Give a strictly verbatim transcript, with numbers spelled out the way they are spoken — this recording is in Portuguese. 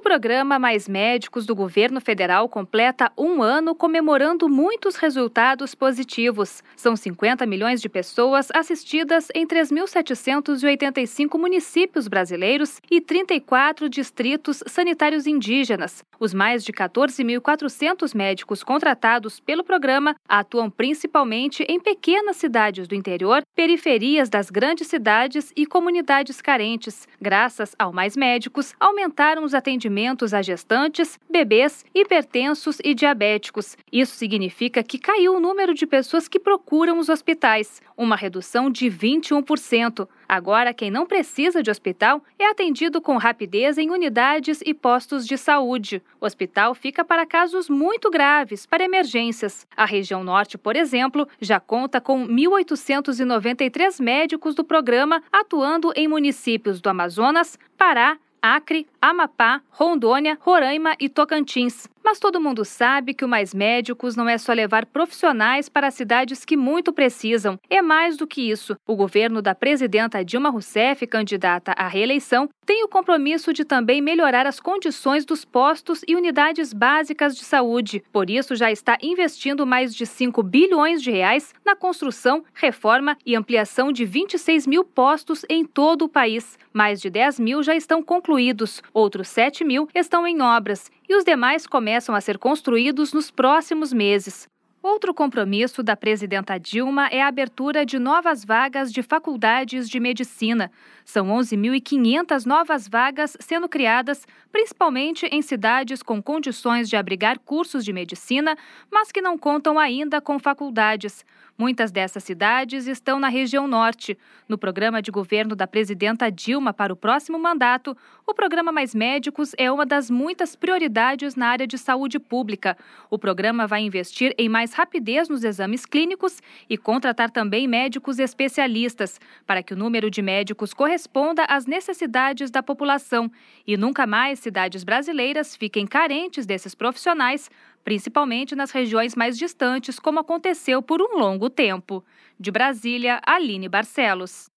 programa Mais Médicos do governo federal completa um ano comemorando muitos resultados positivos. São cinquenta milhões de pessoas assistidas em três mil setecentos e oitenta e cinco municípios brasileiros e trinta e quatro distritos sanitários indígenas. Os mais de quatorze mil e quatrocentos médicos contratados pelo programa atuam principalmente em pequenas cidades do interior, periferias das grandes cidades e comunidades carentes. Graças ao Mais Médicos, aumentaram os atendimentos a gestantes, bebês, hipertensos e diabéticos. Isso significa que caiu o número de pessoas que procuram os hospitais, uma redução de vinte e um por cento. Agora, quem não precisa de hospital é atendido com rapidez em unidades e postos de saúde. O hospital fica para casos muito graves, para emergências. A região norte, por exemplo, já conta com mil oitocentos e noventa e três médicos do programa atuando em municípios do Amazonas, Pará, Acre, Amapá, Rondônia, Roraima e Tocantins. Mas todo mundo sabe que o Mais Médicos não é só levar profissionais para cidades que muito precisam. É mais do que isso. O governo da presidenta Dilma Rousseff, candidata à reeleição, tem o compromisso de também melhorar as condições dos postos e unidades básicas de saúde. Por isso, já está investindo mais de cinco bilhões de reais na construção, reforma e ampliação de vinte e seis mil postos em todo o país. Mais de dez mil já estão concluídos, outros sete mil estão em obras e os demais começam a ser construídos nos próximos meses. Outro compromisso da presidenta Dilma é a abertura de novas vagas de faculdades de medicina. São onze mil e quinhentas novas vagas sendo criadas, principalmente em cidades com condições de abrigar cursos de medicina, mas que não contam ainda com faculdades. Muitas dessas cidades estão na região norte. No programa de governo da presidenta Dilma para o próximo mandato, o programa Mais Médicos é uma das muitas prioridades na área de saúde pública. O programa vai investir em mais rapidez nos exames clínicos e contratar também médicos especialistas, para que o número de médicos corresponda às necessidades da população e nunca mais cidades brasileiras fiquem carentes desses profissionais, principalmente nas regiões mais distantes, como aconteceu por um longo tempo. De Brasília, Aline Barcelos.